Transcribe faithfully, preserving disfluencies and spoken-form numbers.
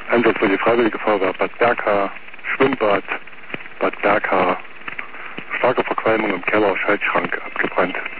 Einsatz für die Freiwillige Feuerwehr Bad Berka, Schwimmbad, Bad Berka, starke Verqualmung im Keller, Schaltschrank abgebrannt.